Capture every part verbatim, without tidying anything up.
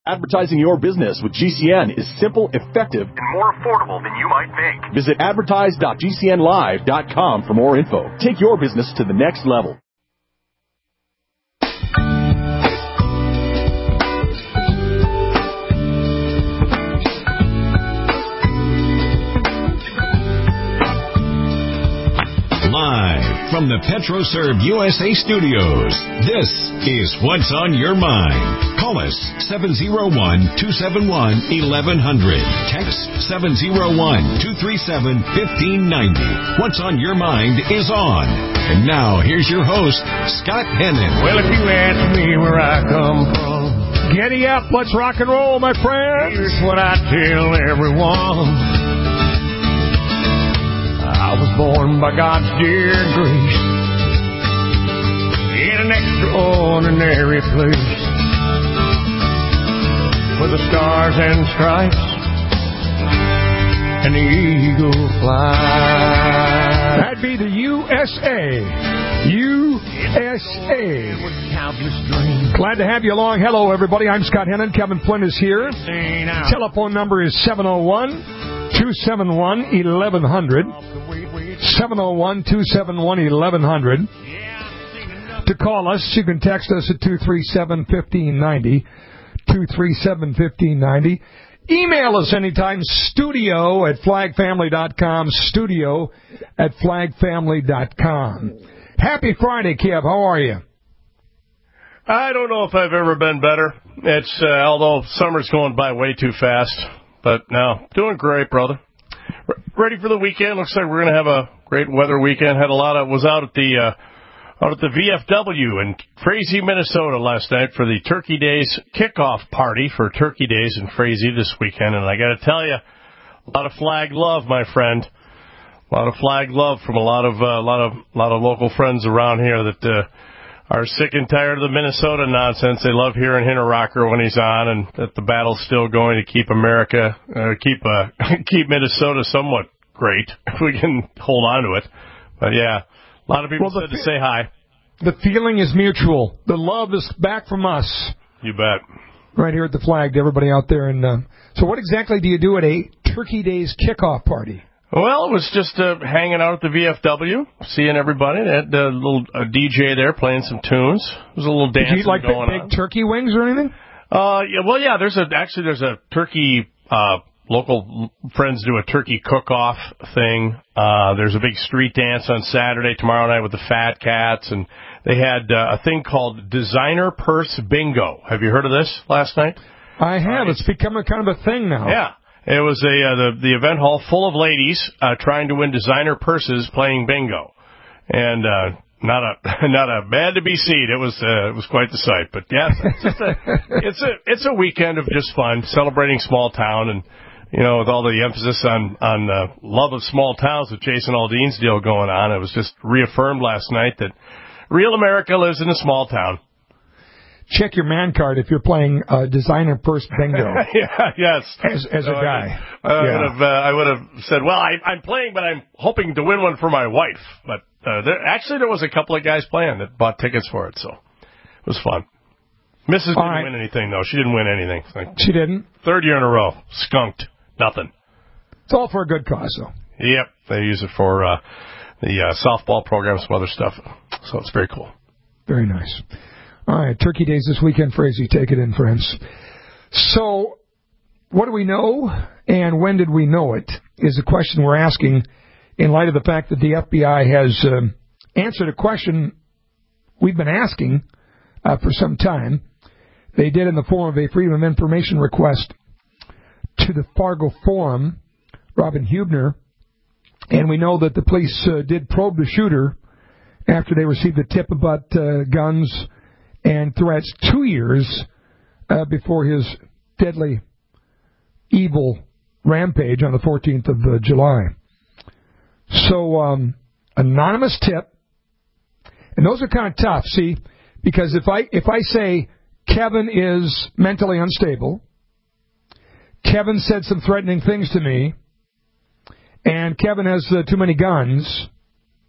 Advertising your business with G C N is simple, effective, and more affordable than you might think. Visit advertise dot g c n live dot com for more info. Take your business to the next level. Live from the PetroServe U S A studios, this is What's on Your Mind. Call us seven oh one, two seven one, eleven hundred. Text seven oh one, two three seven, fifteen ninety. What's on Your Mind is on. And now, here's your host, Scott Hennon. Well, if you ask me where I come from, giddy up, let's rock and roll, my friends. Here's what I tell everyone. I was born by God's dear grace in an extraordinary place where the stars and stripes and the eagle fly. That'd be the U S A. U S A. Glad to have you along. Hello, everybody. I'm Scott Hennon. Kevin Flynn is here. Telephone number is seven oh one, two seven one, eleven hundred. seven oh one, two seven one, eleven hundred. To call us, you can text us at two three seven, fifteen ninety. two three seven, fifteen ninety. Email us anytime, studio at flag family dot com, studio at flag family dot com. Happy Friday, Kev. How are you? I don't know if I've ever been better. It's uh, although summer's going by way too fast. But no, doing great, brother. Ready for the weekend. Looks like we're going to have a great weather weekend. Had a lot of was out at the uh, out at the V F W in Frazee, Minnesota last night for the Turkey Days kickoff party for Turkey Days in Frazee this weekend. And I got to tell you, a lot of flag love, my friend. A lot of flag love from a lot of a uh, lot of lot of local friends around here that uh, are sick and tired of the Minnesota nonsense. They love hearing Hinter Rocker when he's on, and that the battle's still going to keep America, uh, keep uh, keep Minnesota somewhat great if we can hold on to it. But yeah, a lot of people well, said fe- to say hi. The feeling is mutual. The love is back from us. You bet. Right here at the flag to everybody out there. And uh, so, what exactly do you do at a Turkey Days kickoff party? Well, it was just uh, hanging out at the V F W, seeing everybody. They had a little a D J there playing some tunes. There was a little dancing Did you eat like going big, on. big turkey wings or anything? Uh, yeah, well, yeah. There's a actually there's a turkey. Uh, local friends do a turkey cook-off thing. Uh, there's a big street dance on Saturday, tomorrow night with the Fat Cats, and they had uh, a thing called Designer Purse Bingo. Have you heard of this last night? I have. Uh, it's become a kind of a thing now. Yeah. It was a uh, the the event hall full of ladies uh, trying to win designer purses playing bingo, and uh, not a not a bad to be seen. It was uh, it was quite the sight. But yeah, it's just a, it's a it's a weekend of just fun, celebrating small town, and you know with all the emphasis on on uh, love of small towns with Jason Aldean's deal going on, it was just reaffirmed last night that real America lives in a small town. Check your man card if you're playing uh, designer purse bingo. yeah, yes. As, as so a guy. I, I, yeah. would have, uh, I would have said, well, I, I'm playing, but I'm hoping to win one for my wife. But uh, there, actually, there was a couple of guys playing that bought tickets for it, so it was fun. Missus didn't right. win anything, though. She didn't win anything. Like, she didn't? Third year in a row. Skunked. Nothing. It's all for a good cause, though. Yep. They use it for uh, the uh, softball program, some other stuff. So it's very cool. Very nice. All right, Turkey Days this weekend, Frazee. Take it in, friends. So, what do we know, and when did we know it, is the question we're asking in light of the fact that the F B I has uh, answered a question we've been asking uh, for some time. They did in the form of a Freedom of Information request to the Fargo Forum, Robin Hubner, and we know that the police uh, did probe the shooter after they received a tip about uh, guns and threats two years uh, before his deadly, evil rampage on the fourteenth of uh, July. So, um, anonymous tip, and those are kind of tough, see, because if I if I say Kevin is mentally unstable, Kevin said some threatening things to me, and Kevin has uh, too many guns,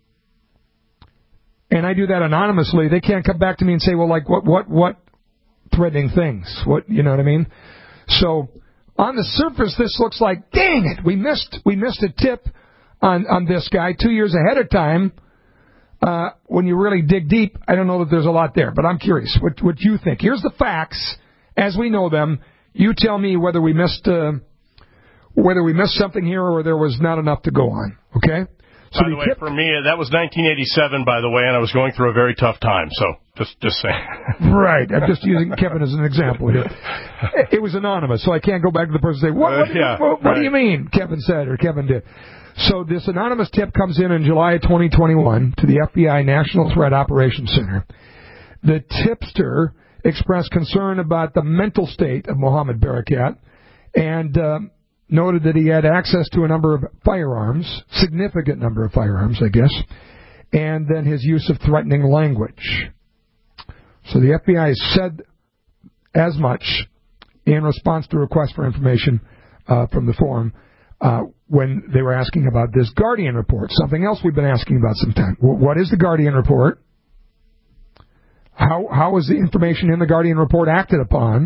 and I do that anonymously, they can't come back to me and say, well, like, what, what, what threatening things. What, you know what I mean? So on the surface, this looks like, dang it, we missed we missed a tip on, on this guy two years ahead of time. Uh, when you really dig deep, I don't know that there's a lot there, but I'm curious what what you think. Here's the facts as we know them. You tell me whether we missed uh, whether we missed something here or there was not enough to go on. Okay. So by the way, tip- for me, that was nineteen eighty-seven, by the way, and I was going through a very tough time. So just just saying. Right. I'm just using Kevin as an example here. It was anonymous, so I can't go back to the person and say, what, what, uh, yeah, what, what right. do you mean, Kevin said or Kevin did? So this anonymous tip comes in in July of twenty twenty-one to the F B I National Threat Operations Center. The tipster expressed concern about the mental state of Mohammed Barakat and uh, noted that he had access to a number of firearms, significant number of firearms, I guess, and then his use of threatening language. So the F B I said as much in response to a request for information uh, from the forum uh, when they were asking about this Guardian report, something else we've been asking about some time. What is the Guardian report? How how was the information in the Guardian report acted upon?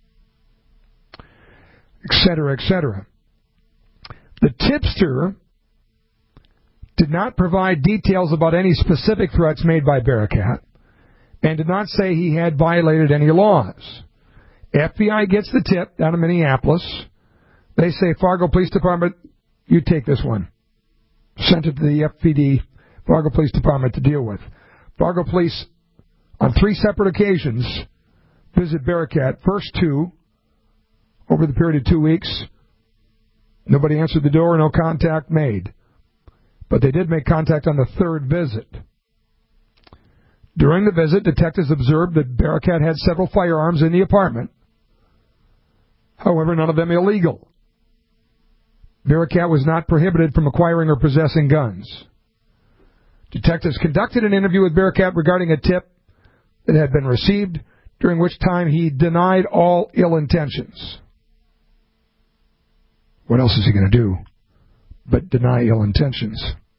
Et cetera, et cetera. The tipster did not provide details about any specific threats made by Barakat and did not say he had violated any laws. F B I gets the tip down in Minneapolis. They say, Fargo Police Department, you take this one. Sent it to the F P D, Fargo Police Department, to deal with. Fargo Police, on three separate occasions, visit Barakat. First two, over the period of two weeks, nobody answered the door, no contact made. But they did make contact on the third visit. During the visit, detectives observed that Barakat had several firearms in the apartment. However, none of them illegal. Barakat was not prohibited from acquiring or possessing guns. Detectives conducted an interview with Barakat regarding a tip that had been received, during which time he denied all ill intentions. What else is he going to do but deny ill intentions?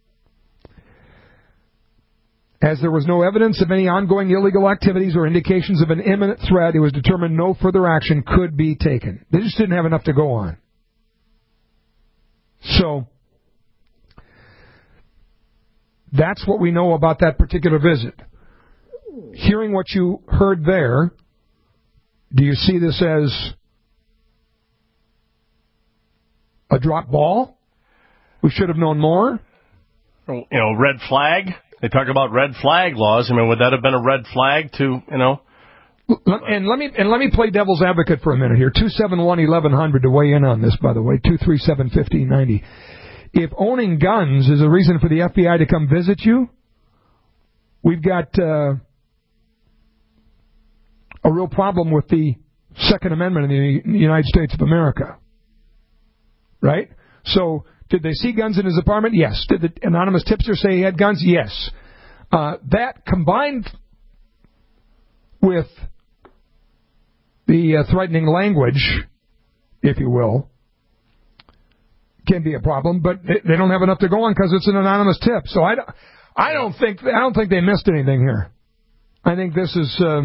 As there was no evidence of any ongoing illegal activities or indications of an imminent threat, it was determined no further action could be taken. They just didn't have enough to go on. So, that's what we know about that particular visit. Hearing what you heard there, do you see this as a drop ball? We should have known more? You know, red flag? They talk about red flag laws. I mean, would that have been a red flag to, you know? And let me and let me play devil's advocate for a minute here. two seven one, eleven hundred to weigh in on this, by the way. two three seven, one five nine zero. If owning guns is a reason for the F B I to come visit you, we've got uh, a real problem with the Second Amendment in the United States of America. Right? So, did they see guns in his apartment? Yes. Did the anonymous tipster say he had guns? Yes. Uh, that combined with the uh, threatening language, if you will, can be a problem, but they, they don't have enough to go on because it's an anonymous tip. So I, I don't think I don't think they missed anything here. I think this is. Uh,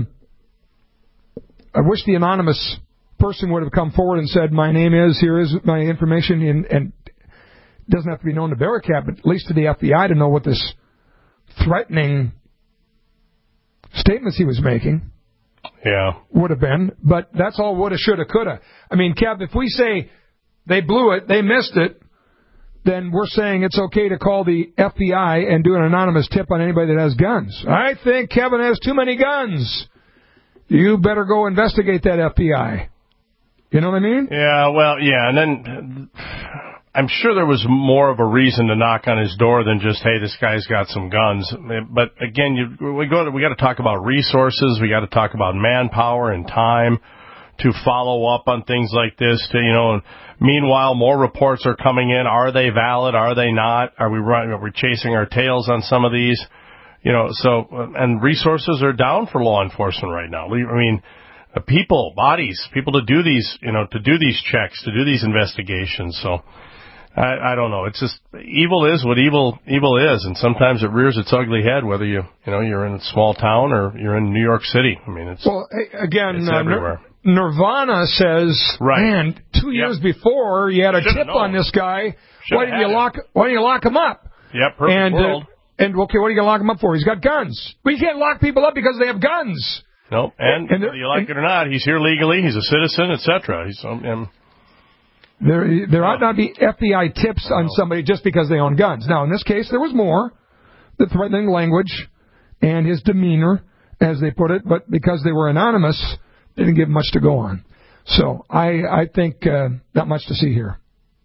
I wish the anonymous person would have come forward and said, "My name is here is my information," and, and it doesn't have to be known to Barakat, but at least to the F B I to know what this threatening statements he was making. Yeah. Would have been, but that's all woulda, shoulda, coulda. I mean, Kev, if we say they blew it, they missed it, then we're saying it's okay to call the F B I and do an anonymous tip on anybody that has guns. I think Kevin has too many guns. You better go investigate that F B I. You know what I mean? Yeah, well, yeah, and then I'm sure there was more of a reason to knock on his door than just, hey, this guy's got some guns. But again, you, we go to, we got to talk about resources. We got to talk about manpower and time to follow up on things like this. To, you know, and meanwhile, more reports are coming in. Are they valid? Are they not? Are we running? Are we chasing our tails on some of these? You know, so and resources are down for law enforcement right now. I mean, people, bodies, people to do these, you know, to do these checks, to do these investigations. So. I, I don't know. It's just evil is what evil evil is, and sometimes it rears its ugly head. Whether you you know you're in a small town or you're in New York City. I mean, it's well again. It's uh, everywhere. Nirvana says, right. man, two yep. years before you had a Should've tip known. on this guy. Should've why didn't you it. lock? Why didn't you lock him up? Yep, perfect and, world. Uh, and okay, what are you gonna lock him up for? He's got guns. Well, you can't lock people up because they have guns. Nope. And, and whether you like and, it or not, he's here legally. He's a citizen, et cetera. He's um, um, there. There ought not be F B I tips on somebody just because they own guns. Now, in this case, there was more. The threatening language and his demeanor, as they put it, but because they were anonymous, they didn't give much to go on. So I, I think uh, not much to see here.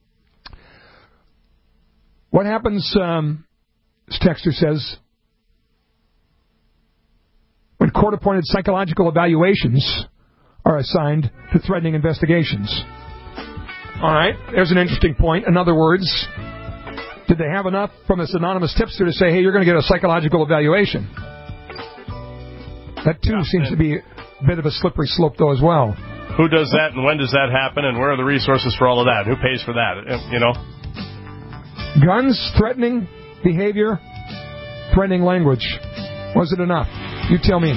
What happens, um, this texter says, when court-appointed psychological evaluations are assigned to threatening investigations? All right, there's an interesting point. In other words, did they have enough from this anonymous tipster to say, hey, you're going to get a psychological evaluation? That, too, yeah, seems to be a bit of a slippery slope, though, as well. Who does that, and when does that happen, and where are the resources for all of that? Who pays for that, you know? Guns, threatening behavior, threatening language. Was it enough? You tell me.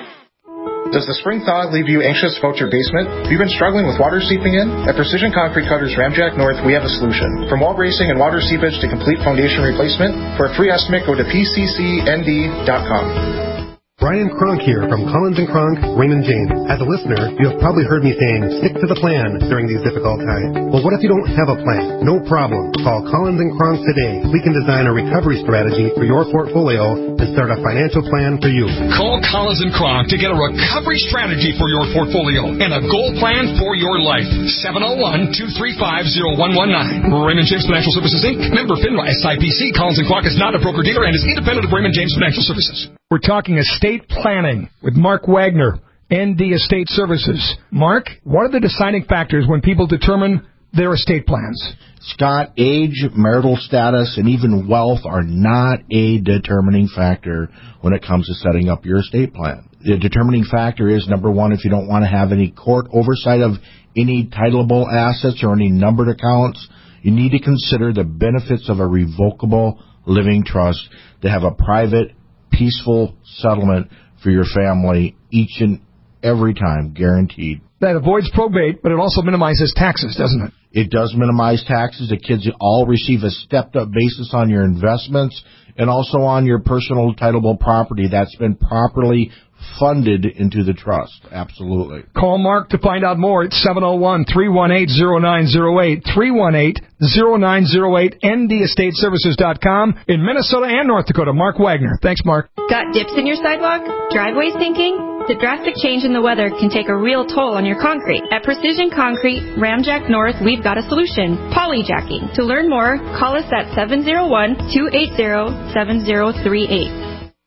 Does the spring thaw leave you anxious about your basement? Have you been struggling with water seeping in? At Precision Concrete Cutters Ramjack North, we have a solution. From wall bracing and water seepage to complete foundation replacement, for a free estimate, go to P C C N D dot com. Brian Kronk here from Collins and Kronk, Raymond James. As a listener, you have probably heard me saying, stick to the plan during these difficult times. Well, what if you don't have a plan? No problem. Call Collins and Kronk today. We can design a recovery strategy for your portfolio and start a financial plan for you. Call Collins and Kronk to get a recovery strategy for your portfolio and a goal plan for your life. seven oh one, two three five, oh one one nine. Raymond James Financial Services, Incorporated. Member FINRA S I P C. Collins and Kronk is not a broker-dealer and is independent of Raymond James Financial Services. We're talking estate planning with Mark Wagner, N D Estate Services. Mark, what are the deciding factors when people determine their estate plans? Scott, age, marital status, and even wealth are not a determining factor when it comes to setting up your estate plan. The determining factor is, number one, if you don't want to have any court oversight of any titleable assets or any numbered accounts, you need to consider the benefits of a revocable living trust to have a private, peaceful settlement for your family each and every time, guaranteed. That avoids probate, but it also minimizes taxes, doesn't it? It does minimize taxes. The kids all receive a stepped-up basis on your investments and also on your personal titleable property that's been properly funded into the trust. Absolutely. Call Mark to find out more at seven oh one, three one eight, oh nine oh eight, three one eight, oh nine oh eight, N D estate services dot com in Minnesota and North Dakota. Mark Wagner. Thanks, Mark. Got dips in your sidewalk? Driveway sinking? The drastic change in the weather can take a real toll on your concrete. At Precision Concrete, Ramjack North, we've got a solution. Polyjacking. To learn more, call us at seven oh one, two eight oh, seven oh three eight.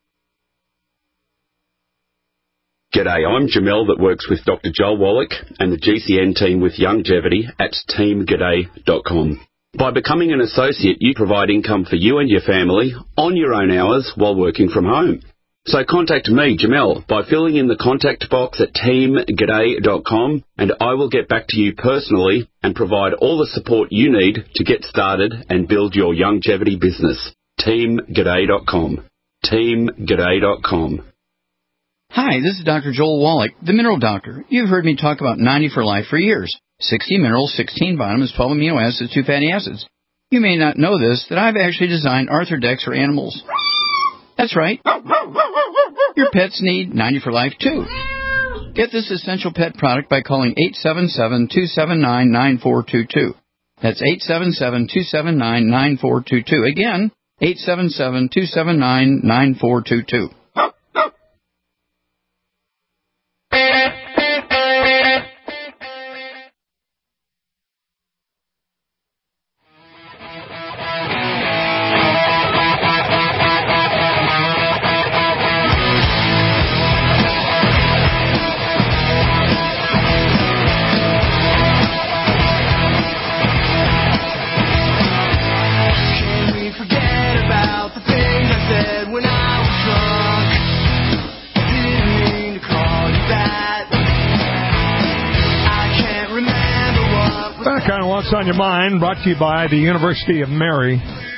G'day, I'm Jamel that works with Doctor Joel Wallach and the G C N team with Longevity at team g'day dot com. By becoming an associate, you provide income for you and your family on your own hours while working from home. So contact me, Jamel, by filling in the contact box at team g'day dot com, and I will get back to you personally and provide all the support you need to get started and build your longevity business. team g'day dot com. team g'day dot com. Hi, this is Doctor Joel Wallach, the Mineral Doctor. You've heard me talk about ninety for Life for years. sixty minerals, sixteen vitamins, twelve amino acids, two fatty acids. You may not know this, that I've actually designed Arthrodex for animals. That's right. Your pets need ninety for Life, too. Get this essential pet product by calling eight seven seven, two seven nine, nine four two two. That's eight seven seven, two seven nine, nine four two two. Again, eight seven seven, two seven nine, nine four two two. Can we forget about the things I said when I was drunk? right, kind of what's on your mind, brought to you by the University of Mary,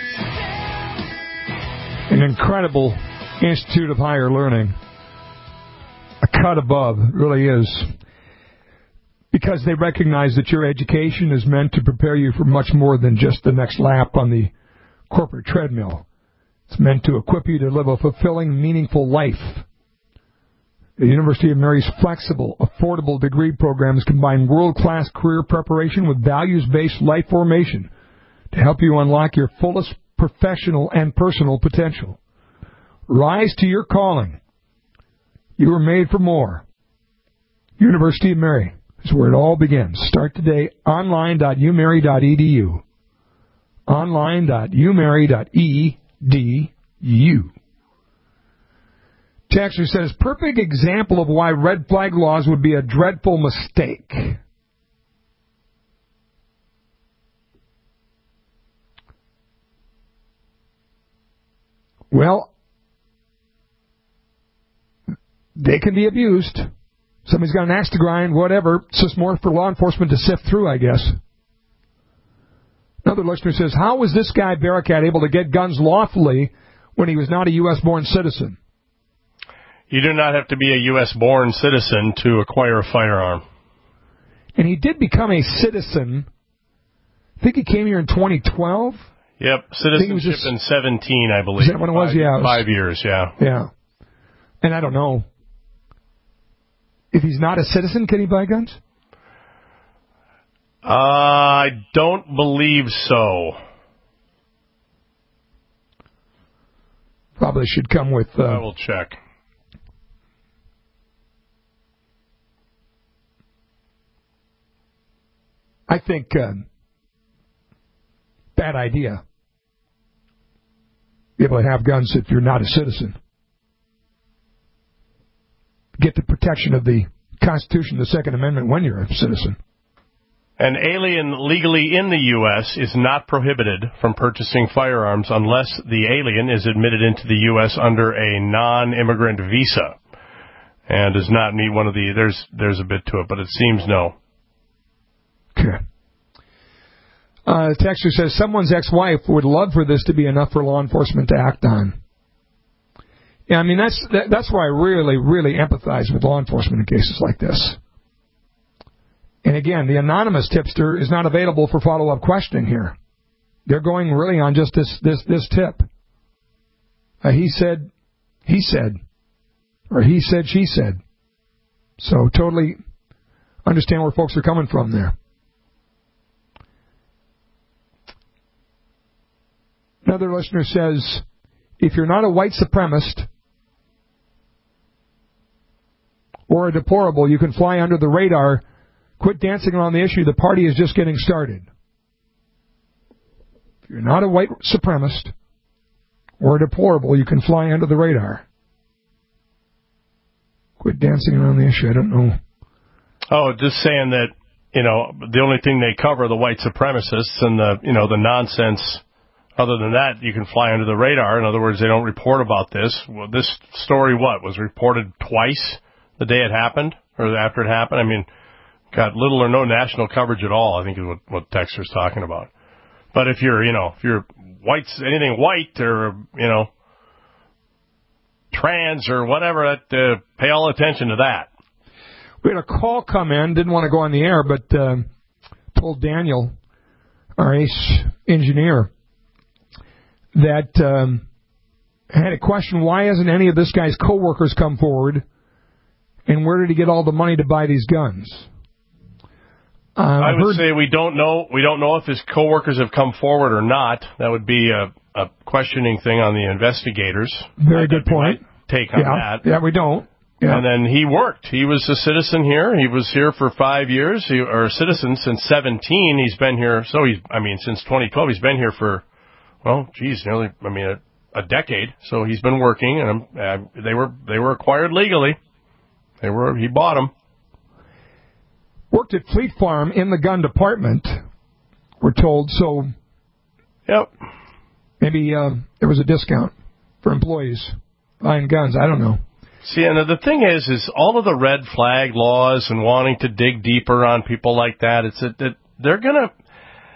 an incredible institute of higher learning, a cut above, it really is, because they recognize that your education is meant to prepare you for much more than just the next lap on the corporate treadmill. It's meant to equip you to live a fulfilling, meaningful life. The University of Mary's flexible, affordable degree programs combine world-class career preparation with values-based life formation to help you unlock your fullest professional and personal potential. Rise to your calling. You were made for more. University of Mary is where it all begins. Start today, online dot u mary dot e d u. online dot u mary dot e d u. Texter says, perfect example of why red flag laws would be a dreadful mistake. Well, they can be abused. Somebody's got an axe to grind, whatever. It's just more for law enforcement to sift through, I guess. Another listener says, how was this guy, Barakat, able to get guns lawfully when he was not a U S born citizen? You do not have to be a U S born citizen to acquire a firearm. And he did become a citizen. I think he came here in twenty twelve. Yep, citizenship just, in seventeen, I believe. Is that when it was? Five, yeah. It was, five years, yeah. Yeah. And I don't know. If he's not a citizen, can he buy guns? Uh, I don't believe so. Probably should come with... Uh, I will check. I think... Uh, bad idea. Be able to have guns if you're not a citizen. Get the protection of the Constitution, the Second Amendment, when you're a citizen. An alien legally in the U S is not prohibited from purchasing firearms unless the alien is admitted into the U S under a non-immigrant visa and does not meet one of the... There's there's a bit to it, but it seems no. Okay. Uh, the texter says, someone's ex-wife would love for this to be enough for law enforcement to act on. Yeah, I mean, that's that, that's why I really, really empathize with law enforcement in cases like this. And again, the anonymous tipster is not available for follow-up questioning here. They're going really on just this this, this tip. Uh, he said, he said, or he said, she said. So totally understand where folks are coming from there. Another listener says, if you're not a white supremacist or a deplorable, you can fly under the radar. Quit dancing around the issue. The party is just getting started. If you're not a white supremacist or a deplorable, you can fly under the radar. Quit dancing around the issue. I don't know. Oh, just saying that, you know, the only thing they cover are the white supremacists and the, you know, the nonsense. Other than that, you can fly under the radar. In other words, they don't report about this. Well, this story, what, was reported twice the day it happened or after it happened? I mean, got little or no national coverage at all, I think is what, what Texter's talking about. But if you're, you know, if you're white, anything white or, you know, trans or whatever, that, uh, pay all attention to that. We had a call come in, didn't want to go on the air, but uh, told Daniel, our ace engineer, that um, had a question, why hasn't any of this guy's coworkers come forward, and where did he get all the money to buy these guns? Uh, I I've would heard... say we don't know. We don't know if his coworkers have come forward or not. That would be a, a questioning thing on the investigators. Very good point. Take on yeah. that. Yeah, we don't. Yeah. And then he worked. He was a citizen here. He was here for five years, he, or a citizen since seventeen. He's been here. So he's, I mean, since twenty twelve, he's been here for, well, geez, nearly, I mean, a, a decade. So he's been working, and uh, they were they were acquired legally. They were. He bought them. Worked at Fleet Farm in the gun department, we're told. So, yep. Maybe uh, there was a discount for employees buying guns. I don't know. See, and the thing is, is all of the red flag laws and wanting to dig deeper on people like that, it's that they're gonna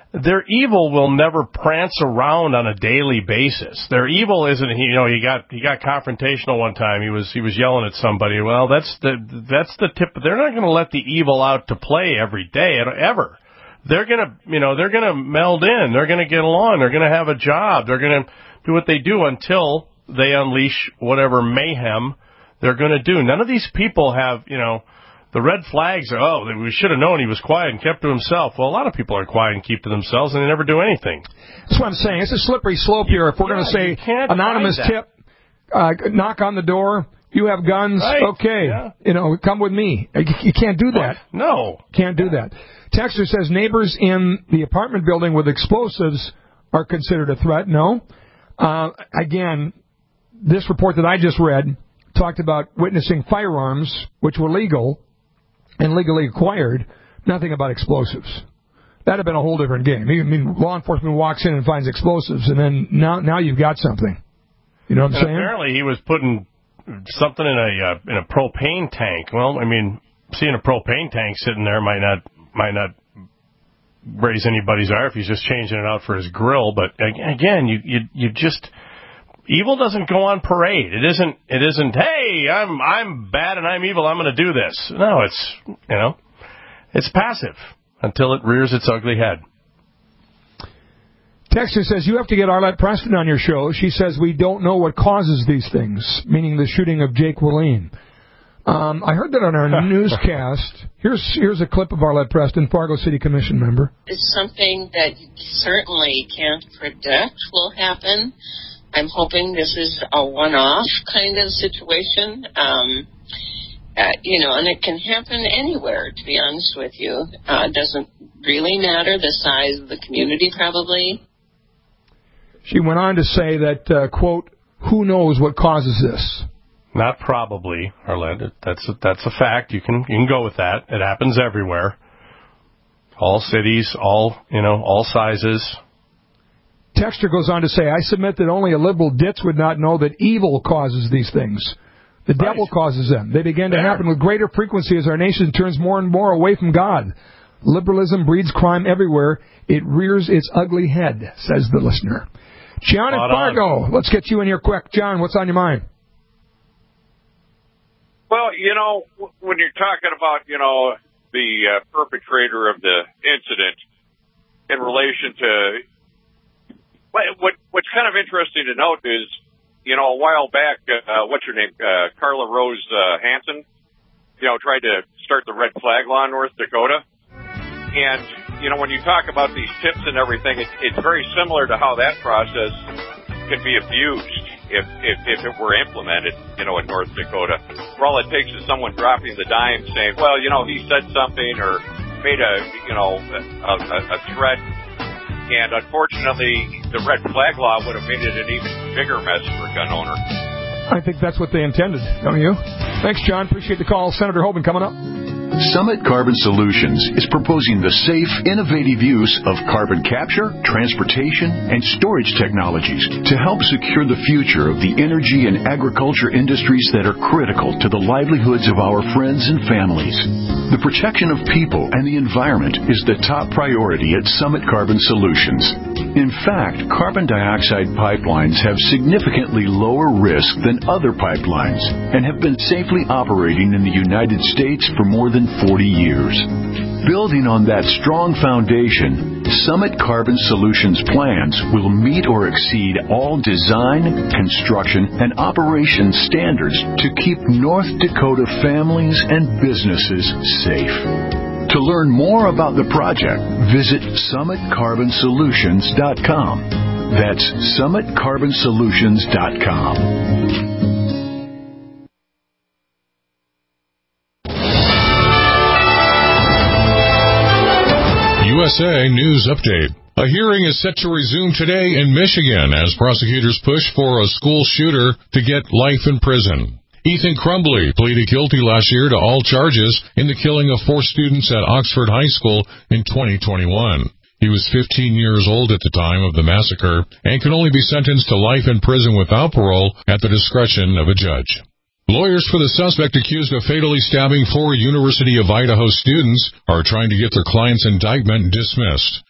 their evil will never prance around on a daily basis. Their evil isn't, you know, he got he got confrontational one time. He was he was yelling at somebody. Well, that's the that's the tip. They're not going to let the evil out to play every day ever. They're going to, you know, they're going to meld in. They're going to get along. They're going to have a job. They're going to do what they do until they unleash whatever mayhem they're going to do. None of these people have, you know, the red flags are, oh, we should have known he was quiet and kept to himself. Well, a lot of people are quiet and keep to themselves, and they never do anything. That's what I'm saying. It's a slippery slope here. If we're yeah, going to say anonymous that. tip, uh, knock on the door, you have guns, right. okay, yeah. you know, come with me. You, you can't do that. What? No. Can't do that. Texter says neighbors in the apartment building with explosives are considered a threat. No. Uh, again, this report that I just read talked about witnessing firearms, which were legal and legally acquired, nothing about explosives. That would have been a whole different game. I mean, law enforcement walks in and finds explosives, and then now now you've got something. You know what I'm and saying? Apparently he was putting something in a uh, in a propane tank. Well, I mean, seeing a propane tank sitting there might not might not raise anybody's ire if he's just changing it out for his grill. But again, you you you just evil doesn't go on parade. It isn't. It isn't. Hey, I'm I'm bad and I'm evil. I'm going to do this. No, it's you know, it's passive until it rears its ugly head. Texter says you have to get Arlette Preston on your show. She says we don't know what causes these things, meaning the shooting of Jake Willeen. Um, I heard that on our newscast. Here's here's a clip of Arlette Preston, Fargo City Commission member. It's something that you certainly can't predict will happen. I'm hoping this is a one-off kind of situation. Um, uh, you know, and it can happen anywhere, to be honest with you. Uh, it doesn't really matter the size of the community, probably. She went on to say that, uh, quote, who knows what causes this? Not probably, Arlette. That's a, that's a fact. You can you can go with that. It happens everywhere. All cities, all, you know, all sizes. Texter goes on to say, I submit that only a liberal ditz would not know that evil causes these things. The right. devil causes them. They begin to there. happen with greater frequency as our nation turns more and more away from God. Liberalism breeds crime everywhere. It rears its ugly head, says the listener. John in Fargo, on. Let's get you in here quick. John, what's on your mind? Well, you know, when you're talking about, you know, the uh, perpetrator of the incident in relation to What What's kind of interesting to note is, you know, a while back, uh, what's her name, uh, Carla Rose uh, Hansen, you know, tried to start the red flag law in North Dakota. And, you know, when you talk about these tips and everything, it, it's very similar to how that process can be abused if, if, if it were implemented, you know, in North Dakota. Where all it takes is someone dropping the dime saying, well, you know, he said something or made a, you know, a, a, a threat. And unfortunately, the red flag law would have made it an even bigger mess for a gun owner. I think that's what they intended, don't you? Thanks, John. Appreciate the call. Senator Hoban coming up. Summit Carbon Solutions is proposing the safe, innovative use of carbon capture, transportation, and storage technologies to help secure the future of the energy and agriculture industries that are critical to the livelihoods of our friends and families. The protection of people and the environment is the top priority at Summit Carbon Solutions. In fact, carbon dioxide pipelines have significantly lower risk than other pipelines and have been safely operating in the United States for more than forty years. Building on that strong foundation, Summit Carbon Solutions plans will meet or exceed all design, construction, and operation standards to keep North Dakota families and businesses safe. To learn more about the project, visit summit carbon solutions dot com. That's summit carbon solutions dot com. U S A News Update. A hearing is set to resume today in Michigan as prosecutors push for a school shooter to get life in prison. Ethan Crumbly pleaded guilty last year to all charges in the killing of four students at Oxford High School in twenty twenty-one. He was fifteen years old at the time of the massacre and can only be sentenced to life in prison without parole at the discretion of a judge. Lawyers for the suspect accused of fatally stabbing four University of Idaho students are trying to get their client's indictment dismissed.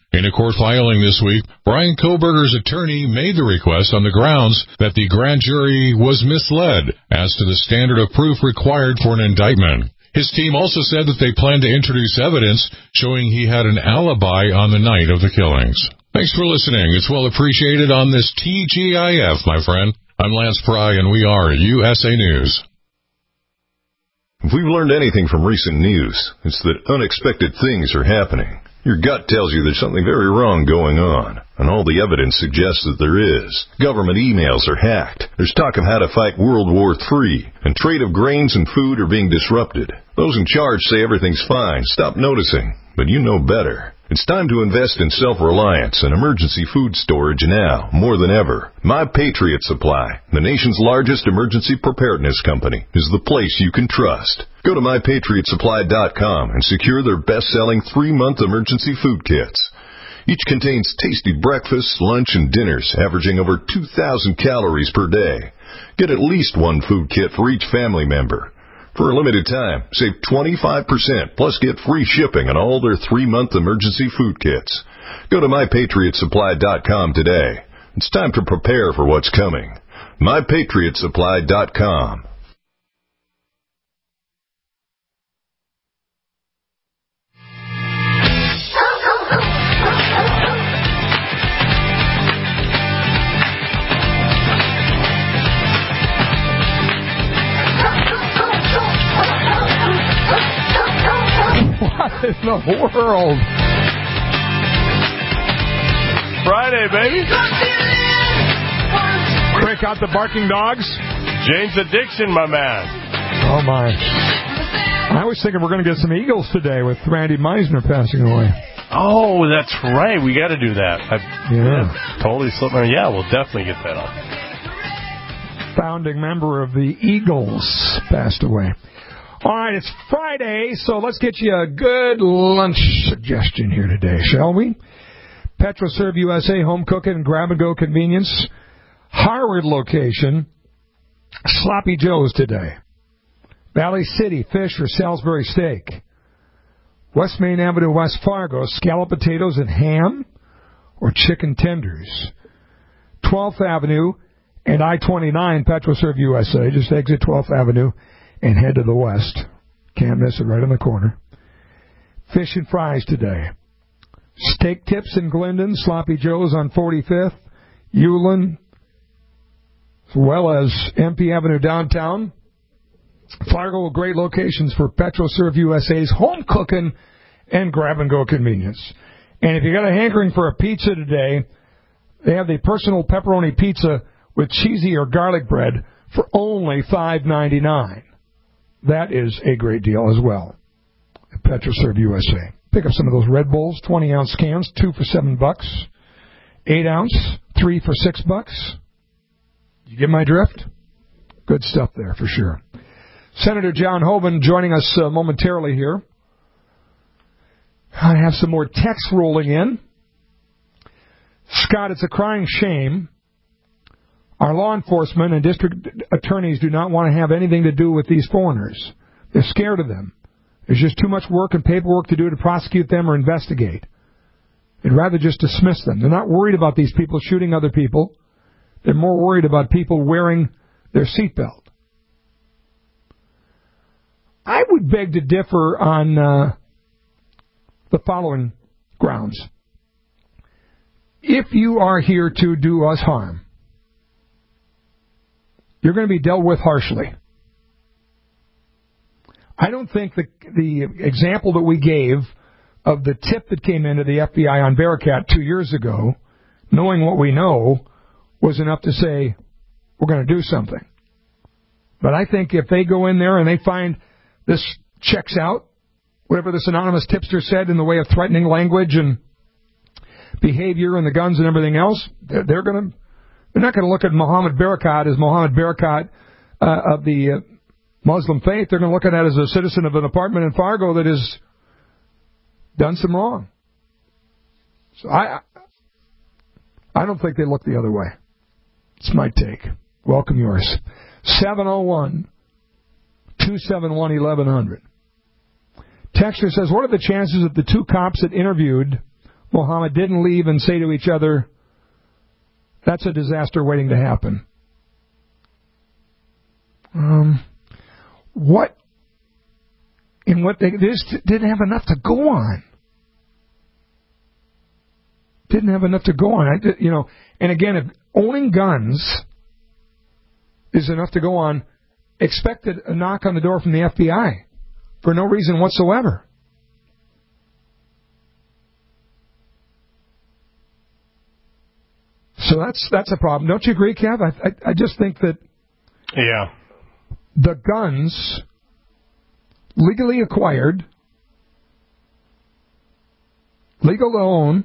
In a court filing this week, Brian Kohberger's attorney made the request on the grounds that the grand jury was misled as to the standard of proof required for an indictment. His team also said that they plan to introduce evidence showing he had an alibi on the night of the killings. Thanks for listening. It's well appreciated on this T G I F, my friend. I'm Lance Pry, and we are U S A News. If we've learned anything from recent news, it's that unexpected things are happening. Your gut tells you there's something very wrong going on, and all the evidence suggests that there is. Government emails are hacked. There's talk of how to fight World War Three, and trade of grains and food are being disrupted. Those in charge say everything's fine. Stop noticing, but you know better. It's time to invest in self-reliance and emergency food storage now, more than ever. My Patriot Supply, the nation's largest emergency preparedness company, is the place you can trust. Go to my patriot supply dot com and secure their best-selling three-month emergency food kits. Each contains tasty breakfasts, lunch, and dinners, averaging over two thousand calories per day. Get at least one food kit for each family member. For a limited time, save twenty-five percent, plus get free shipping on all their three-month emergency food kits. Go to my patriot supply dot com today. It's time to prepare for what's coming. my patriot supply dot com. What in the world? Friday, baby. Break out the barking dogs. James Addiction, my man. Oh, my. I was thinking we're going to get some Eagles today with Randy Meisner passing away. Oh, that's right. We got to do that. I, yeah. yeah. Totally slipped my... Yeah, we'll definitely get that on. Founding member of the Eagles passed away. All right, it's Friday, so let's get you a good lunch suggestion here today, shall we? PetroServe U S A, home cooking and grab-and-go convenience. Harvard location, Sloppy Joe's today. Valley City, fish or Salisbury steak. West Main Avenue, West Fargo, scallop potatoes and ham or chicken tenders. twelfth Avenue and I twenty-nine, PetroServe U S A. Just exit twelfth Avenue and head to the west. Can't miss it, right on the corner. Fish and fries today. Steak tips in Glendon, Sloppy Joe's on forty-fifth, Ulen, as well as M P Avenue downtown. Fargo, great locations for PetroServe U S A's home cooking and grab-and-go convenience. And if you got a hankering for a pizza today, they have the personal pepperoni pizza with cheesy or garlic bread for only five ninety-nine. That is a great deal as well at PetroServe U S A. Pick up some of those Red Bulls, twenty-ounce cans, two for seven bucks. eight-ounce, three for six bucks. You get my drift? Good stuff there for sure. Senator John Hoeven joining us uh, momentarily here. I have some more text rolling in. Scott, it's a crying shame. Our law enforcement and district attorneys do not want to have anything to do with these foreigners. They're scared of them. There's just too much work and paperwork to do to prosecute them or investigate. They'd rather just dismiss them. They're not worried about these people shooting other people. They're more worried about people wearing their seatbelt. I would beg to differ on uh, the following grounds. If you are here to do us harm, you're going to be dealt with harshly. I don't think the the example that we gave of the tip that came into the F B I on Bearcat two years ago, knowing what we know, was enough to say, we're going to do something. But I think if they go in there and they find this checks out, whatever this anonymous tipster said in the way of threatening language and behavior and the guns and everything else, they're, they're going to, they're not going to look at Mohammed Barakat as Mohammed Barakat uh, of the uh, Muslim faith. They're going to look at it as a citizen of an apartment in Fargo that has done some wrong. So I, I don't think they look the other way. It's my take. Welcome yours. seven oh one, two seven one, eleven hundred. Texter says, what are the chances that the two cops that interviewed Mohammed didn't leave and say to each other, that's a disaster waiting to happen. Um, what, in what they, they just didn't have enough to go on. Didn't have enough to go on. I, you know, and again, if owning guns is enough to go on, expected a knock on the door from the F B I for no reason whatsoever. So that's that's a problem. Don't you agree, Kev? I, I, I just think that yeah, the guns legally acquired, legal to own.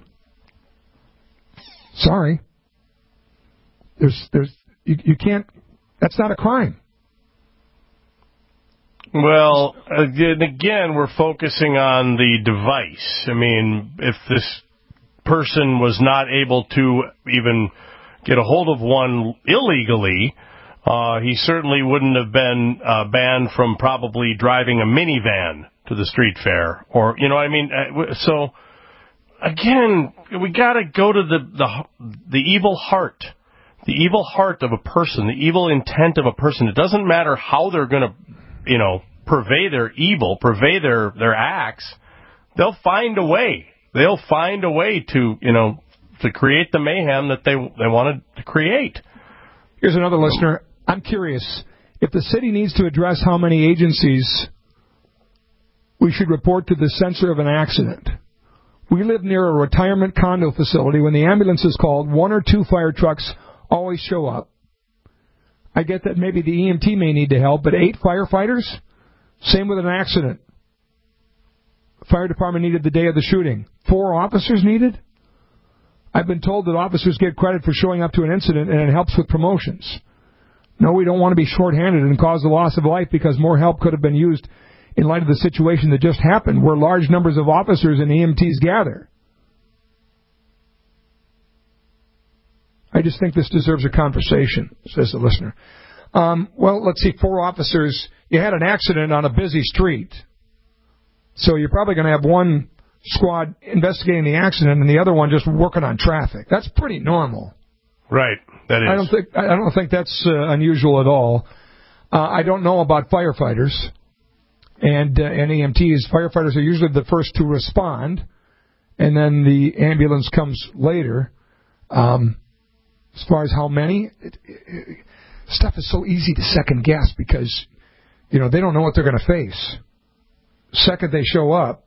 Sorry, there's there's you, you can't. That's not a crime. Well, again, again, we're focusing on the device. I mean, if this person was not able to even get a hold of one illegally, uh, he certainly wouldn't have been uh, banned from probably driving a minivan to the street fair. Or, you know what I mean? So, again, we got to go to the, the the evil heart. The evil heart of a person, the evil intent of a person. It doesn't matter how they're going to, you know, purvey their evil, purvey their, their acts. They'll find a way. They'll find a way to, you know, to create the mayhem that they they wanted to create. Here's another listener. I'm curious. If the city needs to address how many agencies we should report to the censor of an accident. We live near a retirement condo facility. When the ambulance is called, one or two fire trucks always show up. I get that maybe the E M T may need to help, but eight firefighters? Same with an accident. Fire department needed the day of the shooting. Four officers needed? I've been told that officers get credit for showing up to an incident and it helps with promotions. No, we don't want to be shorthanded and cause the loss of life because more help could have been used in light of the situation that just happened where large numbers of officers and E M Ts gather. I just think this deserves a conversation, says the listener. Um, well, let's see, four officers. You had an accident on a busy street. So you're probably going to have one squad investigating the accident and the other one just working on traffic. That's pretty normal. Right, that is. I don't think I don't think that's uh, unusual at all. Uh, I don't know about firefighters and uh, and E M Ts. Firefighters are usually the first to respond, and then the ambulance comes later. Um, as far as how many, it, it, stuff is so easy to second guess because you know they don't know what they're going to face. Second they show up.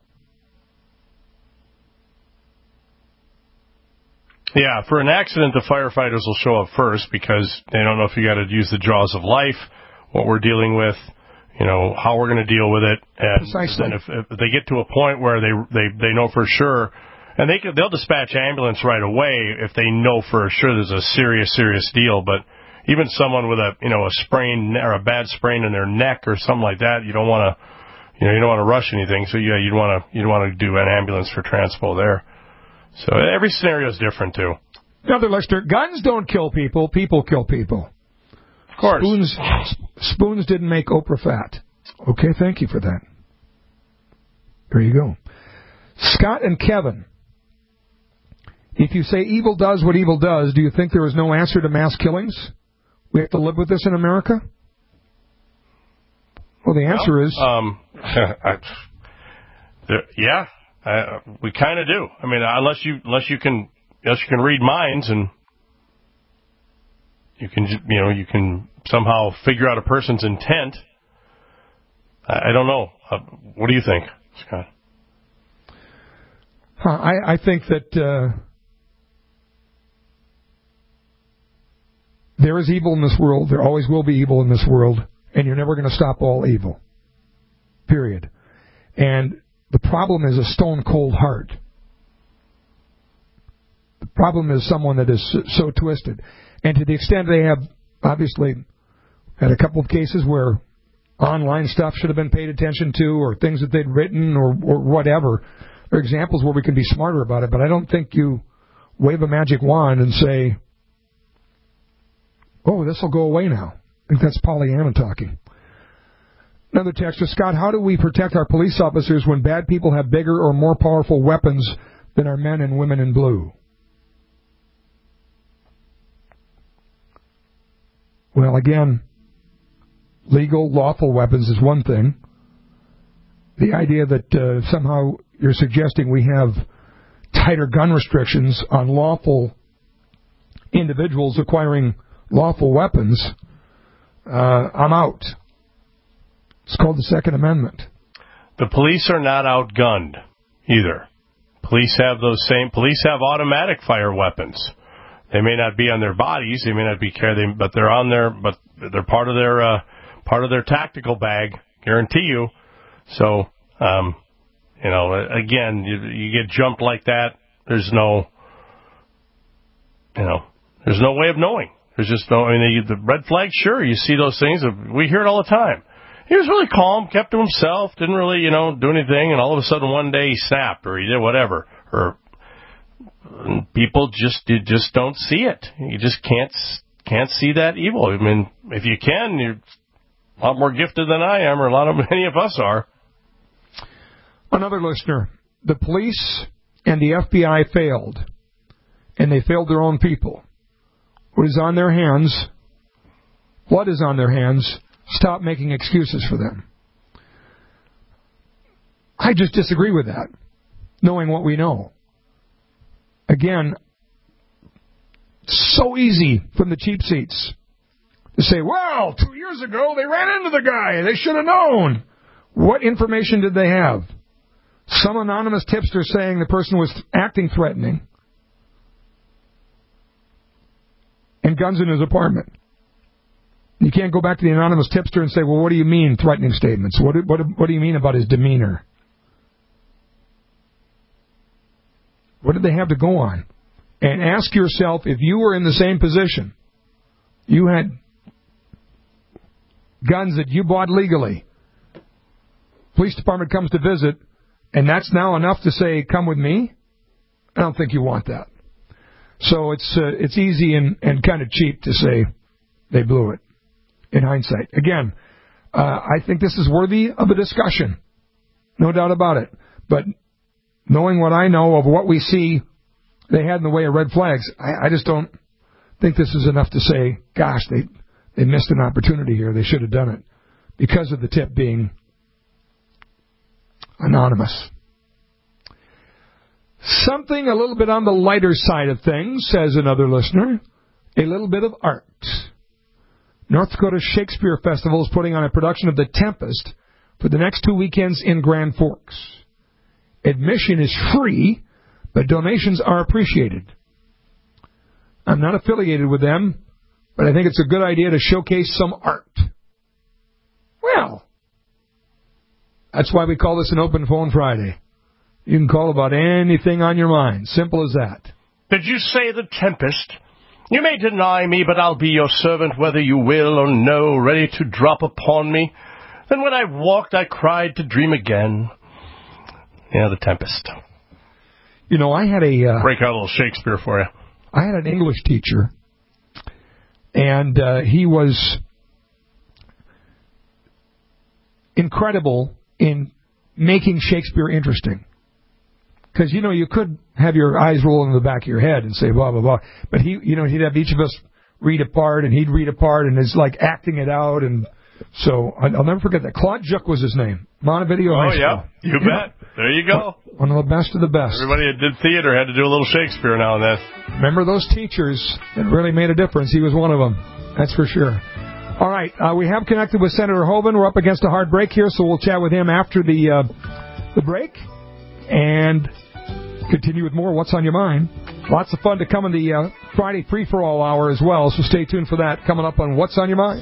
Yeah, for an accident, the firefighters will show up first because they don't know if you got to use the jaws of life, what we're dealing with, you know, how we're going to deal with it. And Precisely. then if, if they get to a point where they they they know for sure, and they can, they'll dispatch ambulance right away if they know for sure there's a serious serious deal. But even someone with a you know a sprain or a bad sprain in their neck or something like that, you don't want to. You know, you don't want to rush anything, so yeah, you'd want to you'd want to do an ambulance for transpo there. So every scenario is different too. Another listener: guns don't kill people; people kill people. Of course. Spoons, spoons didn't make Oprah fat. Okay, thank you for that. There you go. Scott and Kevin. If you say evil does what evil does, do you think there is no answer to mass killings? We have to live with this in America? Well, the answer well, is... Um, I, there, yeah, I, we kind of do. I mean, unless you unless you can unless you can read minds and you can you know you can somehow figure out a person's intent. I, I don't know. Uh, what do you think, Scott? Huh, I, I think that uh, there is evil in this world. There always will be evil in this world. And you're never going to stop all evil. Period. And the problem is a stone-cold heart. The problem is someone that is so twisted. And to the extent they have, obviously, had a couple of cases where online stuff should have been paid attention to or things that they'd written or, or whatever. There are examples where we can be smarter about it, but I don't think you wave a magic wand and say, oh, this will go away now. I think that's Pollyanna talking. Another texter, Scott, how do we protect our police officers when bad people have bigger or more powerful weapons than our men and women in blue. Well, again, legal, lawful weapons is one thing. The idea that uh, somehow you're suggesting we have tighter gun restrictions on lawful individuals acquiring lawful weapons, uh, I'm out. It's called the Second Amendment. The police are not outgunned either. Police have those same. Police have automatic fire weapons. They may not be on their bodies. They may not be carried, but they're on their. But they're part of their uh, part of their tactical bag. Guarantee you. So, um, you know, again, you, you get jumped like that. There's no, you know, there's no way of knowing. There's just no. I mean, the, the red flag. Sure, you see those things. We hear it all the time. He was really calm, kept to himself, didn't really, you know, do anything, and all of a sudden one day he snapped or he did whatever. Or people just you just don't see it. You just can't can't see that evil. I mean, if you can, you're a lot more gifted than I am, or a lot of many of us are. Another listener: the police and the F B I failed, and they failed their own people. What is on their hands? What is on their hands? Stop making excuses for them. I just disagree with that, knowing what we know. Again, so easy from the cheap seats to say, well, two years ago they ran into the guy. They should have known. What information did they have? Some anonymous tipster saying the person was acting threatening and guns in his apartment. You can't go back to the anonymous tipster and say, well, what do you mean threatening statements? What, what, what do you mean about his demeanor? What did they have to go on? And ask yourself, if you were in the same position, you had guns that you bought legally, police department comes to visit, and that's now enough to say, come with me? I don't think you want that. So it's uh, it's easy and, and kind of cheap to say they blew it. In hindsight. Again, uh, I think this is worthy of a discussion. No doubt about it. But knowing what I know of what we see they had in the way of red flags, I, I just don't think this is enough to say, gosh, they, they missed an opportunity here. They should have done it. Because of the tip being anonymous. Something a little bit on the lighter side of things, says another listener. A little bit of art. North Dakota Shakespeare Festival is putting on a production of The Tempest for the next two weekends in Grand Forks. Admission is free, but donations are appreciated. I'm not affiliated with them, but I think it's a good idea to showcase some art. Well, that's why we call this an Open Phone Friday. You can call about anything on your mind. Simple as that. Did you say The Tempest? You may deny me, but I'll be your servant whether you will or no, ready to drop upon me. Then when I walked, I cried to dream again. Yeah, The Tempest. You know, I had a... Uh, Break out a little Shakespeare for you. I had an English teacher, and uh, he was incredible in making Shakespeare interesting. Because, you know, you could have your eyes roll in the back of your head and say, blah, blah, blah. But, he, you know, he'd have each of us read a part, and he'd read a part, and it's like acting it out. And so I'll never forget that. Claude Juck was his name. Montevideo Oh, High School. yeah. You, you bet. Know? There you go. One of the best of the best. Everybody that did theater had to do a little Shakespeare now and then. Remember those teachers that really made a difference? He was one of them. That's for sure. All right. Uh, we have connected with Senator Hoeven. We're up against a hard break here, so we'll chat with him after the uh, the break. And continue with more What's on Your Mind. Lots of fun to come in the uh, Friday free-for-all hour as well, so stay tuned for that coming up on What's on Your Mind.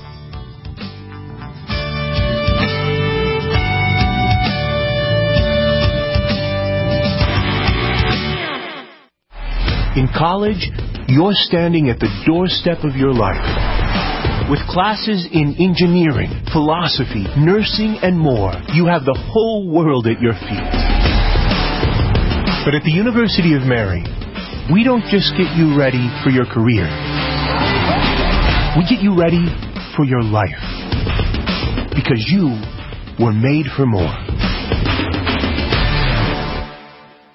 In college, you're standing at the doorstep of your life. With classes in engineering, philosophy, nursing, and more, you have the whole world at your feet. But at the University of Mary, we don't just get you ready for your career. We get you ready for your life. Because you were made for more.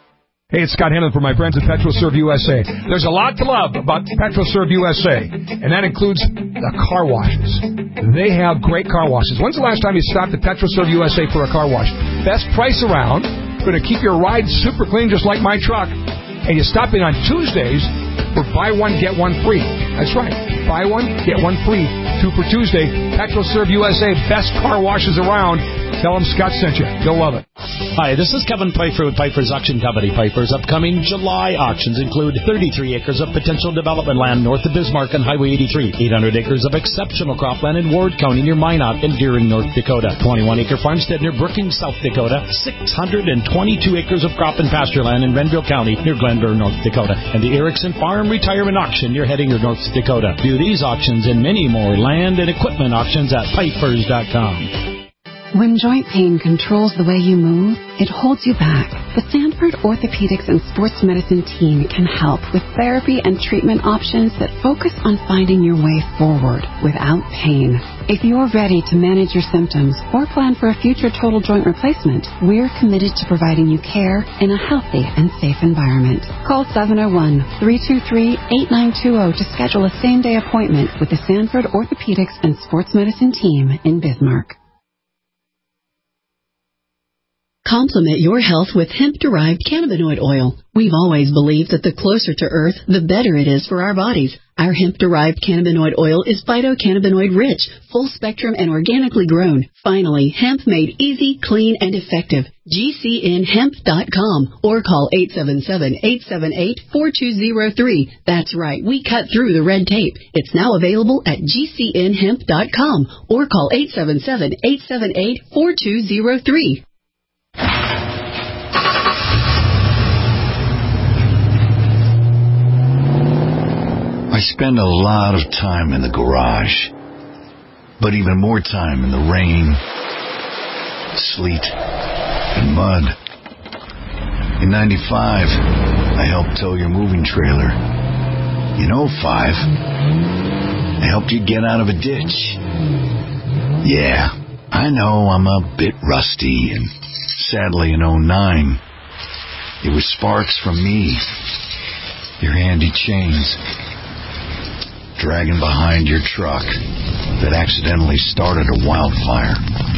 Hey, it's Scott Hennon for my friends at PetroServe U S A. There's a lot to love about PetroServe U S A, and that includes the car washes. They have great car washes. When's the last time you stopped at PetroServe U S A for a car wash? Best price around. Going to keep your ride super clean just like my truck. And you stop in on Tuesdays for buy one, get one free. That's right. Buy one, get one free. Two for Tuesday. PetroServe U S A, best car washes around. Tell them Scott sent you. You'll love it. Hi, this is Kevin Pfeiffer with Pfeiffer's Auction Company. Pfeiffer's upcoming July auctions include thirty-three acres of potential development land north of Bismarck on Highway eighty-three, eight hundred acres of exceptional cropland in Ward County near Minot and Deering, North Dakota, twenty-one acre farmstead near Brookings, South Dakota, six hundred twenty-two acres of crop and pasture land in Renville County near Glenburn, North Dakota, and the Erickson Farm Retirement Auction near Hettinger, North Dakota. View these auctions and many more land and equipment auctions at Pfeiffer's dot com. When joint pain controls the way you move, it holds you back. The Sanford Orthopedics and Sports Medicine team can help with therapy and treatment options that focus on finding your way forward without pain. If you're ready to manage your symptoms or plan for a future total joint replacement, we're committed to providing you care in a healthy and safe environment. Call seven oh one, three two three, eight nine two zero to schedule a same-day appointment with the Sanford Orthopedics and Sports Medicine team in Bismarck. Complement your health with hemp-derived cannabinoid oil. We've always believed that the closer to Earth, the better it is for our bodies. Our hemp-derived cannabinoid oil is phytocannabinoid-rich, full-spectrum, and organically grown. Finally, hemp made easy, clean, and effective. G C N hemp dot com or call eight seven seven, eight seven eight, four two zero three. That's right, we cut through the red tape. It's now available at G C N hemp dot com or call eight seven seven, eight seven eight, four two zero three. I spend a lot of time in the garage, but even more time in the rain, sleet, and mud. In ninety-five, I helped tow your moving trailer. In oh five, I helped you get out of a ditch. Yeah, I know I'm a bit rusty, and sadly in oh nine, it was sparks from me, your handy chains, dragging behind your truck that accidentally started a wildfire.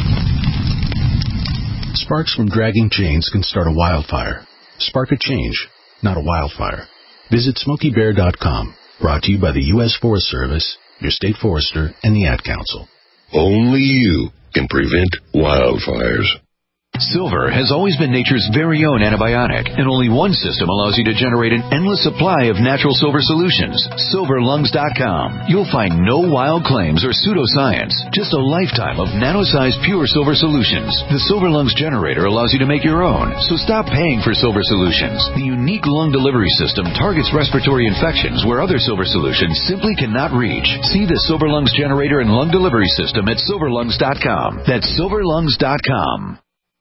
Sparks from dragging chains can start a wildfire. Spark a change, not a wildfire. Visit Smokey Bear dot com. Brought to you by the U S Forest Service, your state forester, and the Ad Council. Only you can prevent wildfires. Silver has always been nature's very own antibiotic, and only one system allows you to generate an endless supply of natural silver solutions. Silver Lungs dot com. You'll find no wild claims or pseudoscience, just a lifetime of nano-sized pure silver solutions. The Silver Lungs generator allows you to make your own, so stop paying for silver solutions. The unique lung delivery system targets respiratory infections where other silver solutions simply cannot reach. See the Silver Lungs generator and lung delivery system at Silver Lungs dot com. That's Silver Lungs dot com.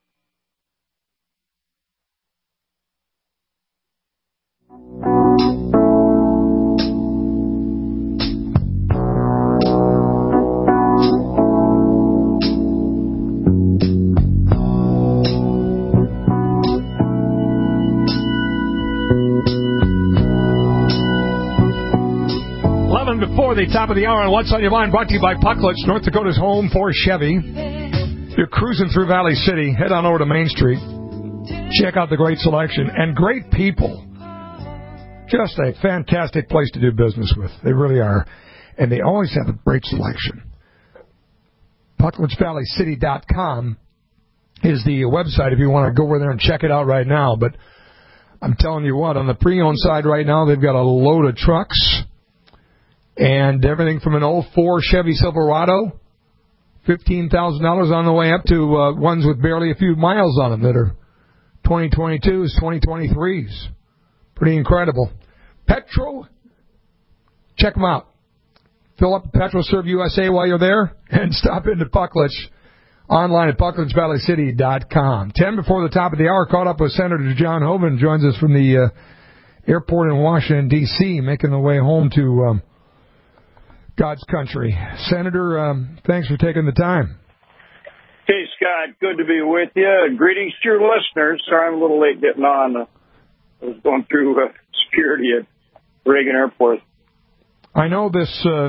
Before the top of the hour on What's on Your Mind, brought to you by Pucklets, North Dakota's home for Chevy. You're cruising through Valley City, head on over to Main Street. Check out the great selection and great people. Just a fantastic place to do business with. They really are. And they always have a great selection. Pucklets Valley City dot com is the website if you want to go over there and check it out right now. But I'm telling you what, on the pre-owned side right now, they've got a load of trucks. And everything from an oh four Chevy Silverado, fifteen thousand dollars on the way up to uh, ones with barely a few miles on them that are twenty twenty-twos, twenty twenty-threes. Pretty incredible. Petro, check them out. Fill up PetroServe U S A while you're there and stop into Pucklets online at Pucklets Valley City dot com. Ten before the top of the hour, caught up with Senator John Hoeven, joins us from the uh, airport in Washington, D C, making the way home to Um, God's country. Senator, um, thanks for taking the time. Hey, Scott, good to be with you. Greetings to your listeners. Sorry I'm a little late getting on. I was going through uh, security at Reagan Airport. I know this uh,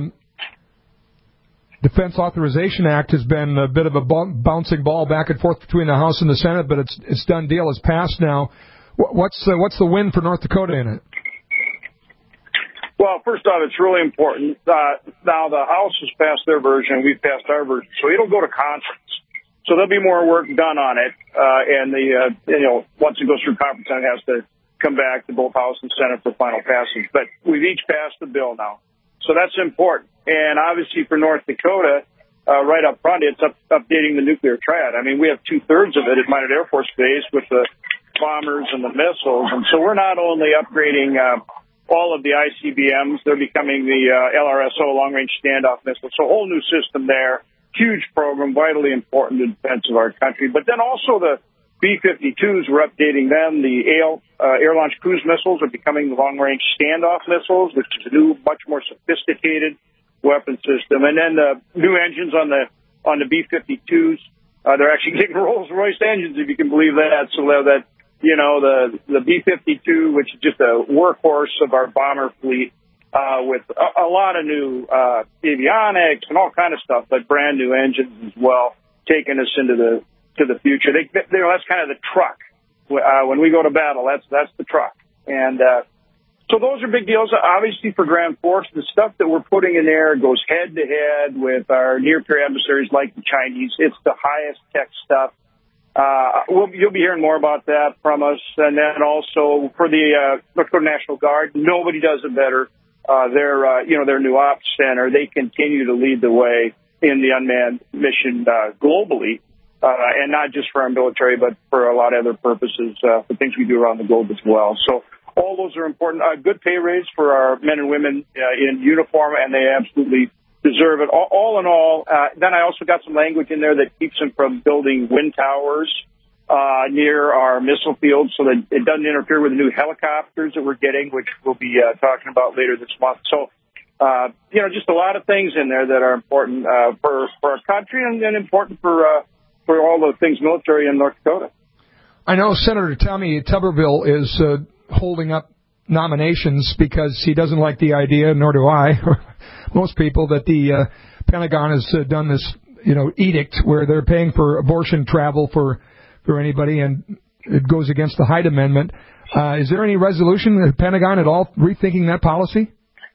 Defense Authorization Act has been a bit of a b- bouncing ball back and forth between the House and the Senate, but it's it's done deal. It's passed now. What's uh, what's the win for North Dakota in it? Well, first off, it's really important. Uh, now, the House has passed their version. We've passed our version. So it'll go to conference. So there'll be more work done on it. Uh, and, the uh, you know, once it goes through conference, it has to come back to both House and Senate for final passage. But we've each passed the bill now. So that's important. And obviously for North Dakota, uh, right up front, it's up, updating the nuclear triad. I mean, we have two-thirds of it at Minot Air Force Base with the bombers and the missiles. And so we're not only upgrading uh, all of the I C B Ms, they're becoming the uh, L R S O, long-range standoff missiles. So a whole new system there, huge program, vitally important to the defense of our country. But then also the B fifty-twos, we're updating them. The A L, uh, air-launched cruise missiles are becoming the long-range standoff missiles, which is a new, much more sophisticated weapon system. And then the new engines on the on the B fifty-twos, uh, they're actually getting Rolls-Royce engines, if you can believe that. So that You know, the, the B fifty-two, which is just a workhorse of our bomber fleet, uh, with a, a lot of new, uh, avionics and all kind of stuff, but brand new engines as well, taking us into the, to the future. They, they, you know, that's kind of the truck. Uh, when we go to battle, that's, that's the truck. And, uh, so those are big deals. Obviously for Grand Force, the stuff that we're putting in there goes head to head with our near-peer adversaries like the Chinese. It's the highest tech stuff. Uh, we'll, you'll be hearing more about that from us. And then also for the, uh, North Dakota National Guard, nobody does it better. Uh, their, uh, you know, their new ops center, they continue to lead the way in the unmanned mission, uh, globally. Uh, and not just for our military, but for a lot of other purposes, uh, for things we do around the globe as well. So all those are important. Uh, good pay raise for our men and women, uh, in uniform, and they absolutely deserve it. All, all in all, uh, then I also got some language in there that keeps them from building wind towers uh, near our missile fields so that it doesn't interfere with the new helicopters that we're getting, which we'll be uh, talking about later this month. So, uh, you know, just a lot of things in there that are important uh, for, for our country and, and important for uh, for all the things military in North Dakota. I know Senator Tommy Tuberville is uh, holding up nominations because he doesn't like the idea, nor do I, most people, that the uh, Pentagon has uh, done this, you know, edict where they're paying for abortion travel for for anybody, and it goes against the Hyde Amendment. Uh, is there any resolution in the Pentagon at all rethinking that policy?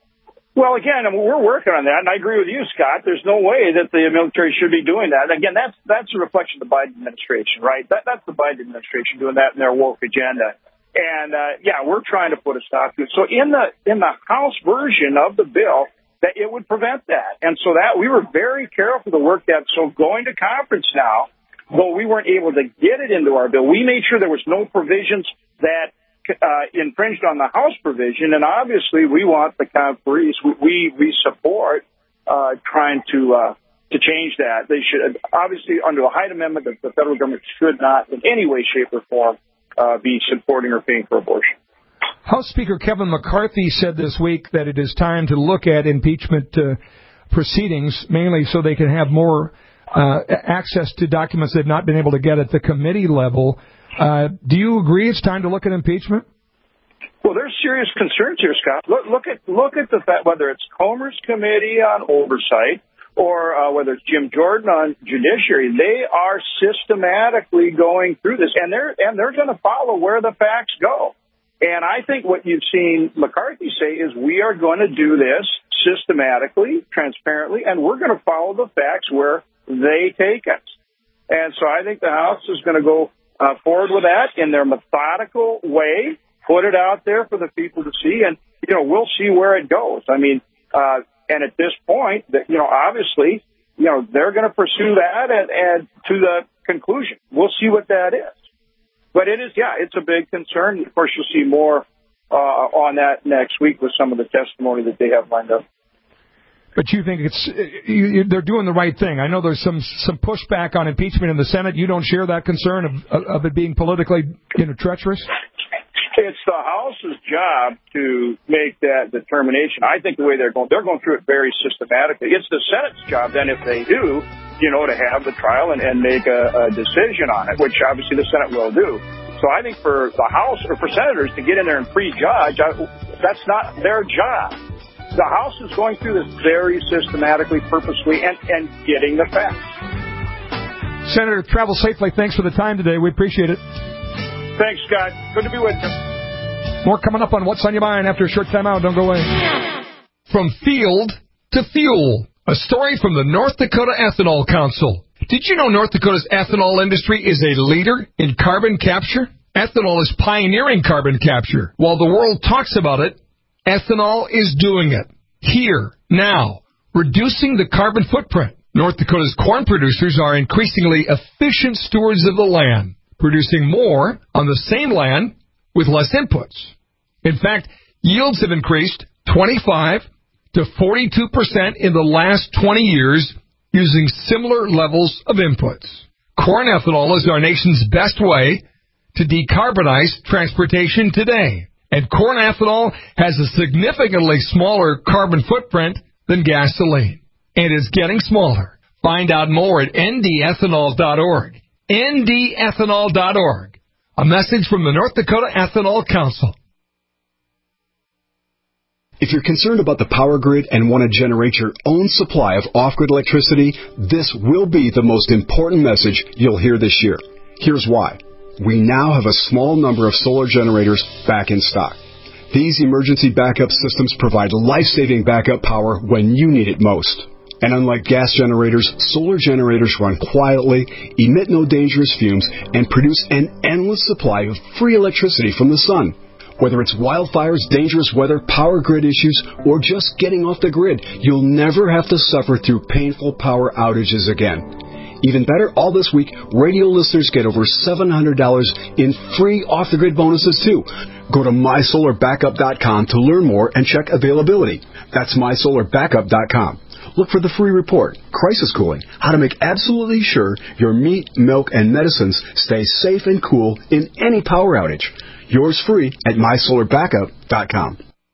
Well, again, I mean, we're working on that, and I agree with you, Scott. There's no way that the military should be doing that. Again, that's that's a reflection of the Biden administration, right? That, that's the Biden administration doing that in their woke agenda. And, uh, yeah, we're trying to put a stop to it. So in the in the House version of the bill, that it would prevent that. And so that we were very careful to work that. So going to conference now, though we weren't able to get it into our bill, we made sure there was no provisions that Uh, infringed on the House provision, and obviously we want the conferees. We we support uh, trying to uh, to change that. They should obviously under the Hyde Amendment, the, the federal government should not in any way, shape, or form uh, be supporting or paying for abortion. House Speaker Kevin McCarthy said this week that it is time to look at impeachment uh, proceedings, mainly so they can have more uh, access to documents they've not been able to get at the committee level. Uh, do you agree it's time to look at impeachment? Well, there's serious concerns here, Scott. Look, look at look at the fact whether it's Comer's committee on oversight or uh, whether it's Jim Jordan on judiciary, they are systematically going through this, and they're and they're going to follow where the facts go. And I think what you've seen McCarthy say is we are going to do this systematically, transparently, and we're going to follow the facts where they take us. And so I think the House is going to go Uh, forward with that in their methodical way, put it out there for the people to see, and, you know, we'll see where it goes. I mean, uh, and at this point, that, you know, obviously, you know, they're going to pursue that and, and to the conclusion. We'll see what that is. But it is, yeah, it's a big concern. Of course, you'll see more uh, on that next week with some of the testimony that they have lined up. But you think it's you, you, they're doing the right thing. I know there's some some pushback on impeachment in the Senate. You don't share that concern of of it being politically, you know, treacherous? It's the House's job to make that determination. I think the way they're going, they're going through it very systematically. It's the Senate's job then, if they do, you know, to have the trial and, and make a, a decision on it, which obviously the Senate will do. So I think for the House or for senators to get in there and prejudge, I, that's not their job. The House is going through this very systematically, purposely, and, and getting the facts. Senator, travel safely. Thanks for the time today. We appreciate it. Thanks, Scott. Good to be with you. More coming up on What's on Your Mind after a short time out. Don't go away. From field to fuel. A story from the North Dakota Ethanol Council. Did you know North Dakota's ethanol industry is a leader in carbon capture? Ethanol is pioneering carbon capture. While the world talks about it, ethanol is doing it. Here, now, reducing the carbon footprint. North Dakota's corn producers are increasingly efficient stewards of the land, producing more on the same land with less inputs. In fact, yields have increased twenty-five to forty-two percent in the last twenty years using similar levels of inputs. Corn ethanol is our nation's best way to decarbonize transportation today. And corn ethanol has a significantly smaller carbon footprint than gasoline. And is getting smaller. Find out more at N D ethanol dot org. N D ethanol dot org. A message from the North Dakota Ethanol Council. If you're concerned about the power grid and want to generate your own supply of off-grid electricity, this will be the most important message you'll hear this year. Here's why. We now have a small number of solar generators back in stock. These emergency backup systems provide life-saving backup power when you need it most. And unlike gas generators, solar generators run quietly, emit no dangerous fumes, and produce an endless supply of free electricity from the sun. Whether it's wildfires, dangerous weather, power grid issues, or just getting off the grid, you'll never have to suffer through painful power outages again. Even better, all this week, radio listeners get over seven hundred dollars in free off-the-grid bonuses, too. Go to my solar backup dot com to learn more and check availability. That's my solar backup dot com. Look for the free report, Crisis Cooling, how to make absolutely sure your meat, milk, and medicines stay safe and cool in any power outage. Yours free at my solar backup dot com.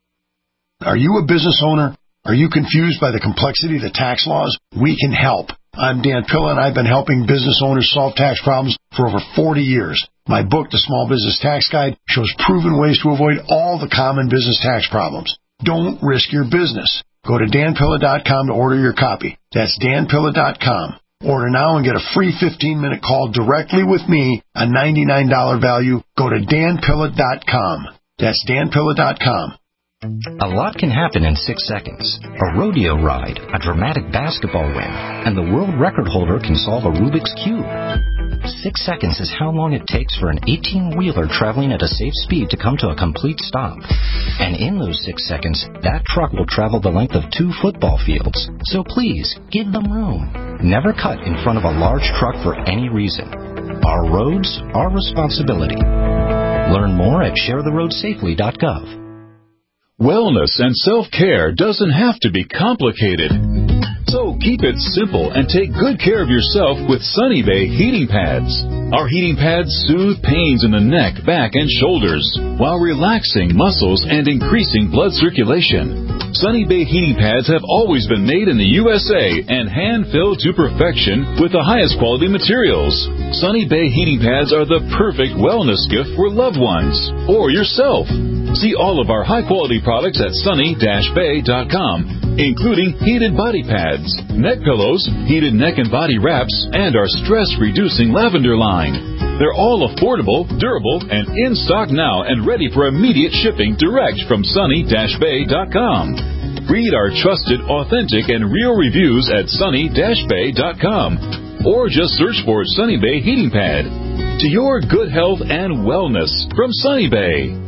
Are you a business owner? Are you confused by the complexity of the tax laws? We can help. I'm Dan Pilla, and I've been helping business owners solve tax problems for over forty years. My book, The Small Business Tax Guide, shows proven ways to avoid all the common business tax problems. Don't risk your business. Go to Dan Pilla dot com to order your copy. That's Dan Pilla dot com. Order now and get a free fifteen-minute call directly with me, a ninety-nine dollars value. Go to Dan Pilla dot com. That's Dan Pilla dot com. A lot can happen in six seconds. A rodeo ride, a dramatic basketball win, and the world record holder can solve a Rubik's Cube. Six seconds is how long it takes for an eighteen-wheeler traveling at a safe speed to come to a complete stop. And in those six seconds, that truck will travel the length of two football fields. So please, give them room. Never cut in front of a large truck for any reason. Our roads, our responsibility. Learn more at share the road safely dot gov. Wellness and self-care doesn't have to be complicated. So keep it simple and take good care of yourself with Sunny Bay heating pads. Our heating pads soothe pains in the neck, back, and shoulders while relaxing muscles and increasing blood circulation. Sunny Bay heating pads have always been made in the U S A and hand-filled to perfection with the highest quality materials. Sunny Bay heating pads are the perfect wellness gift for loved ones or yourself. See all of our high-quality products at sunny dash bay dot com, including heated body pads, neck pillows, heated neck and body wraps, and our stress-reducing lavender line. They're all affordable, durable, and in stock now and ready for immediate shipping direct from sunny dash bay dot com. Read our trusted, authentic, and real reviews at sunny dash bay dot com or just search for Sunny Bay Heating Pad. To your good health and wellness from Sunny Bay.